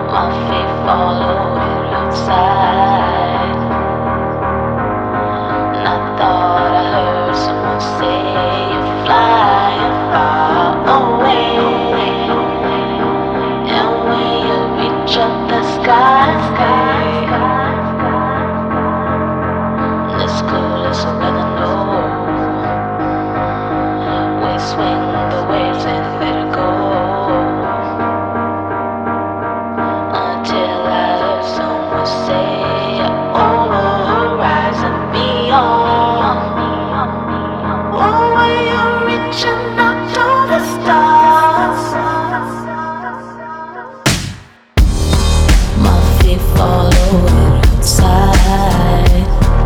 My feet followed outside, and I thought I heard someone say you're flying far away. And when you reach up the sky, this clueless weather knows we swing the waves and let it go. Until I heard someone say, over horizon beyond. Oh, when you're reaching out to the stars, my feet followed outside,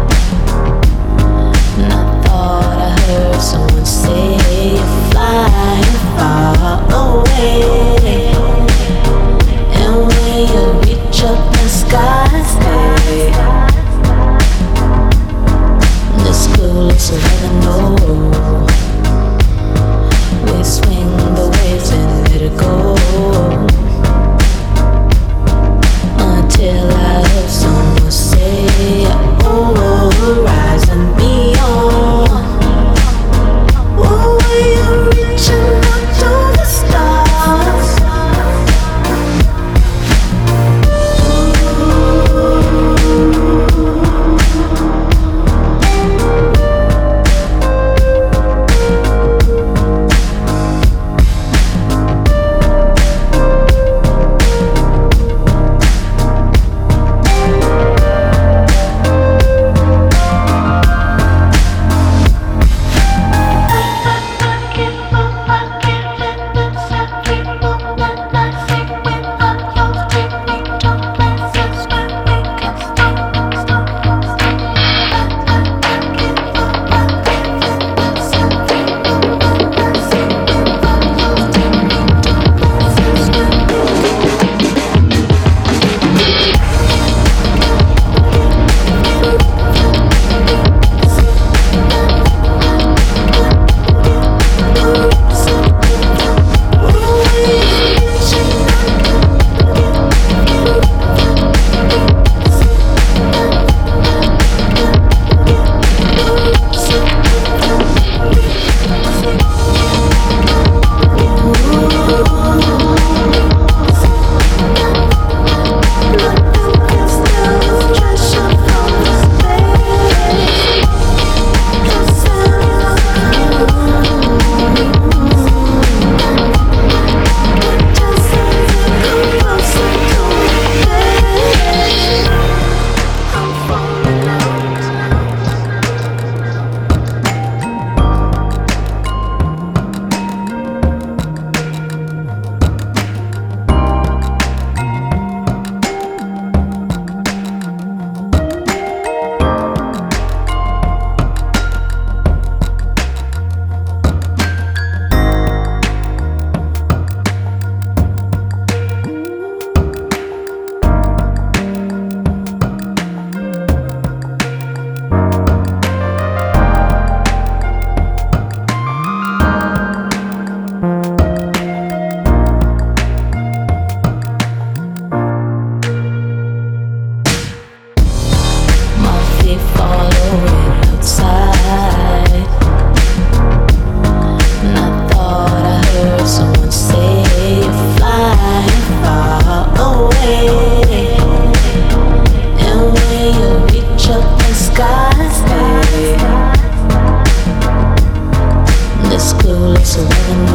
and I thought I heard someone say, you're flying far away. And when you reach up the sky, this clueless weather know we swing the waves and let it go. Until I heard someone say, over horizon beyond. Oh, when you're reaching out to the stars, this clueless weather